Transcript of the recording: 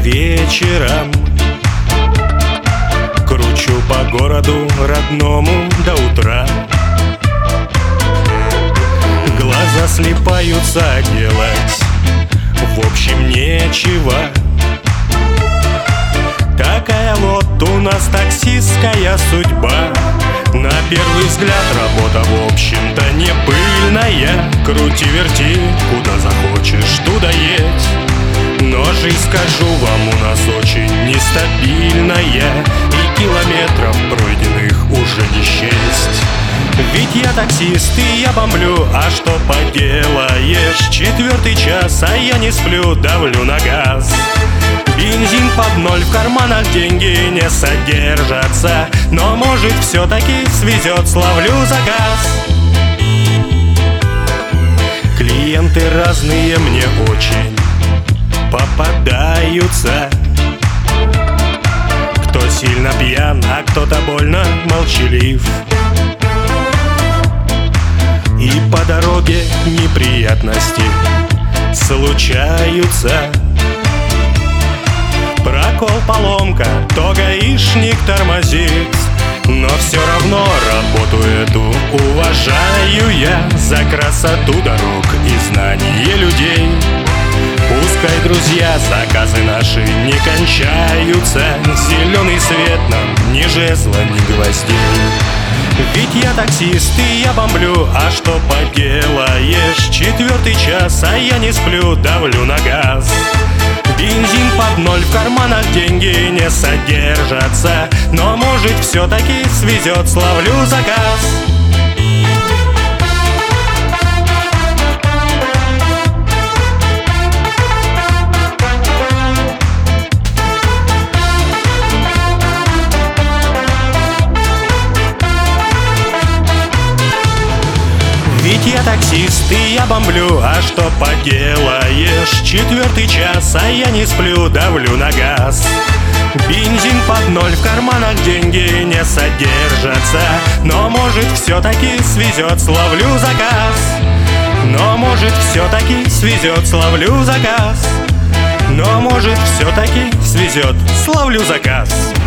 вечером кручу по городу родному до утра. Глаза слипаются, делать в общем нечего. Такая вот у нас таксистская судьба. На первый взгляд работа в общем-то не пыльная. Крути-верти, куда захочешь, туда едь. Но жизнь, скажу вам, у нас очень нестабильная, и километров пройденных уже не счесть. Ведь я таксист и я бомблю, а что поделаешь? 4-й час, а я не сплю, давлю на газ. Бензин под ноль, в карманах деньги не содержатся. Но может все-таки свезет, словлю заказ. Клиенты разные мне очень попадаются. Кто сильно пьян, а кто-то больно молчалив. И по дороге неприятности случаются. Прокол, поломка, то гаишник тормозит. Но все равно работу эту уважаю я за красоту дорог и знание людей. Пускай, друзья, заказы наши не кончаются. Зеленый свет нам ни жезла, ни гвоздей. Ведь я таксист и я бомблю, а что поделаешь? 4-й час, а я не сплю, давлю на газ. Бензин под ноль, в карманах деньги не содержатся. Но может все-таки свезет, словлю заказ. Ведь я таксист и я бомблю, а что поделаешь? 4-й час, а я не сплю, давлю на газ. Бензин под ноль, в карманах деньги не содержатся. Но может все-таки свезет, словлю заказ. Но может все-таки свезет, словлю заказ. Но может все-таки свезет, словлю заказ.